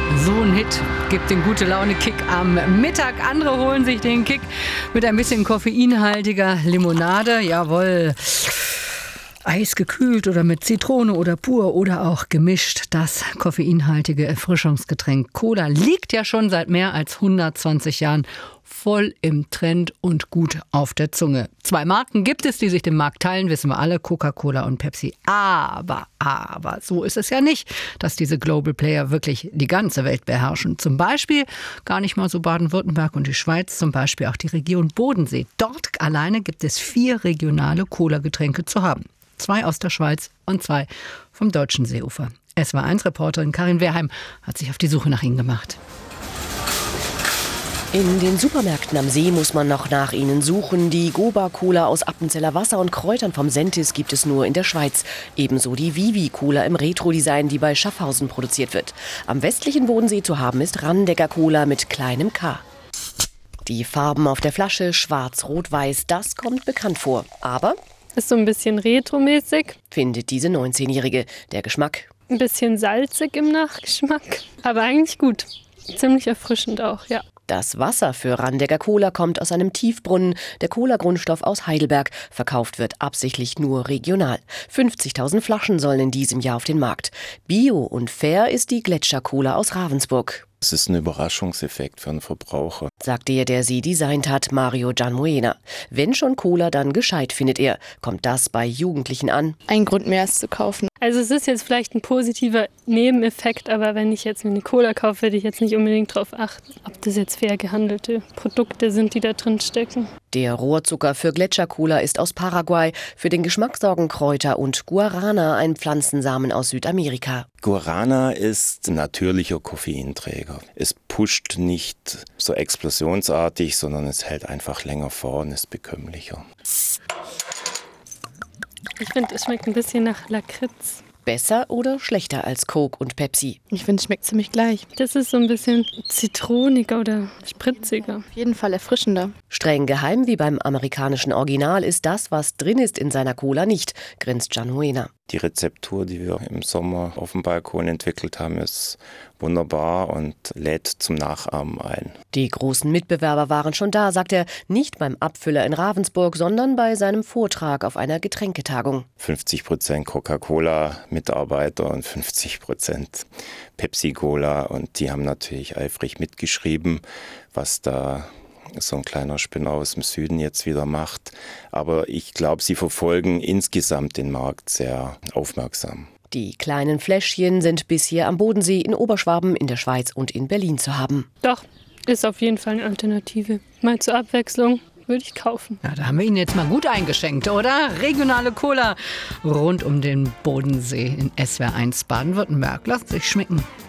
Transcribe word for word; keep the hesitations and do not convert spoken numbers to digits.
So ein Hit gibt den Gute-Laune-Kick am Mittag. Andere holen sich den Kick mit ein bisschen koffeinhaltiger Limonade. Jawohl. Eisgekühlt oder mit Zitrone oder pur oder auch gemischt. Das koffeinhaltige Erfrischungsgetränk Cola liegt ja schon seit mehr als hundertzwanzig Jahren voll im Trend und gut auf der Zunge. Zwei Marken gibt es, die sich den Markt teilen, wissen wir alle, Coca-Cola und Pepsi. Aber, aber, so ist es ja nicht, dass diese Global Player wirklich die ganze Welt beherrschen. Zum Beispiel gar nicht mal so Baden-Württemberg und die Schweiz, zum Beispiel auch die Region Bodensee. Dort alleine gibt es vier regionale Cola-Getränke zu haben. Zwei aus der Schweiz und zwei vom deutschen Seeufer. S W R eins Reporterin Karin Wehrheim hat sich auf die Suche nach ihnen gemacht. In den Supermärkten am See muss man noch nach ihnen suchen. Die Goba-Cola aus Appenzeller Wasser und Kräutern vom Sentis gibt es nur in der Schweiz. Ebenso die Vivi-Cola im Retro-Design, die bei Schaffhausen produziert wird. Am westlichen Bodensee zu haben ist Randecker-Cola mit kleinem K. Die Farben auf der Flasche, schwarz, rot, weiß, das kommt bekannt vor. Aber ist so ein bisschen retromäßig, findet diese neunzehnjährige. Der Geschmack? Ein bisschen salzig im Nachgeschmack, aber eigentlich gut. Ziemlich erfrischend auch, ja. Das Wasser für Randecker Cola kommt aus einem Tiefbrunnen. Der Cola-Grundstoff aus Heidelberg. Verkauft wird absichtlich nur regional. fünfzigtausend Flaschen sollen in diesem Jahr auf den Markt. Bio und fair ist die Gletscher-Cola aus Ravensburg. Es ist ein Überraschungseffekt für einen Verbraucher, sagt der, der sie designt hat, Mario Gianmoena. Wenn schon Cola, dann gescheit, findet er. Kommt das bei Jugendlichen an? Ein Grund mehr, es zu kaufen. Also es ist jetzt vielleicht ein positiver Nebeneffekt, aber wenn ich jetzt mir eine Cola kaufe, würde ich jetzt nicht unbedingt darauf achten, ob das jetzt fair gehandelte Produkte sind, die da drin stecken. Der Rohrzucker für Gletscher-Cola ist aus Paraguay. Für den Geschmack sorgen Kräuter und Guarana, ein Pflanzensamen aus Südamerika. Guarana ist ein natürlicher Koffeinträger. Es pusht nicht so explosionsartig, sondern es hält einfach länger vor und ist bekömmlicher. Ich finde, es schmeckt ein bisschen nach Lakritz. Besser oder schlechter als Coke und Pepsi? Ich finde, es schmeckt ziemlich gleich. Das ist so ein bisschen zitroniger oder spritziger. Auf jeden Fall erfrischender. Streng geheim wie beim amerikanischen Original ist das, was drin ist in seiner Cola nicht, grinst Gianmoena. Die Rezeptur, die wir im Sommer auf dem Balkon entwickelt haben, ist wunderbar und lädt zum Nachahmen ein. Die großen Mitbewerber waren schon da, sagt er, nicht beim Abfüller in Ravensburg, sondern bei seinem Vortrag auf einer Getränketagung. fünfzig Prozent Coca-Cola-Mitarbeiter und fünfzig Prozent Pepsi-Cola und die haben natürlich eifrig mitgeschrieben, was da so ein kleiner Spinner aus dem Süden jetzt wieder macht. Aber ich glaube, sie verfolgen insgesamt den Markt sehr aufmerksam. Die kleinen Fläschchen sind bisher am Bodensee, in Oberschwaben, in der Schweiz und in Berlin zu haben. Doch, ist auf jeden Fall eine Alternative. Mal zur Abwechslung würde ich kaufen. Ja, da haben wir Ihnen jetzt mal gut eingeschenkt, oder? Regionale Cola rund um den Bodensee in S W R eins Baden-Württemberg. Lasst sich schmecken.